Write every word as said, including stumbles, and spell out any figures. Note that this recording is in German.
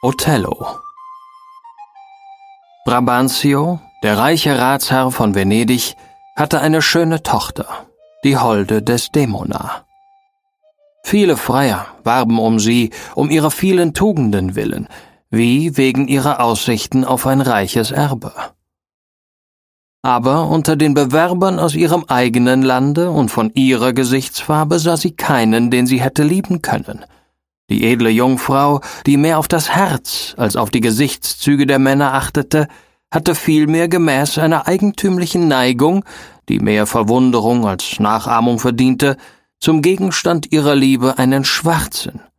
Othello. Brabantio, der reiche Ratsherr von Venedig, hatte eine schöne Tochter, die Holde Desdemona. Viele Freier warben um sie, um ihrer vielen Tugenden willen, wie wegen ihrer Aussichten auf ein reiches Erbe. Aber unter den Bewerbern aus ihrem eigenen Lande und von ihrer Gesichtsfarbe sah sie keinen, den sie hätte lieben können. Die edle Jungfrau, die mehr auf das Herz als auf die Gesichtszüge der Männer achtete, hatte vielmehr gemäß einer eigentümlichen Neigung, die mehr Verwunderung als Nachahmung verdiente, zum Gegenstand ihrer Liebe einen schwarzen,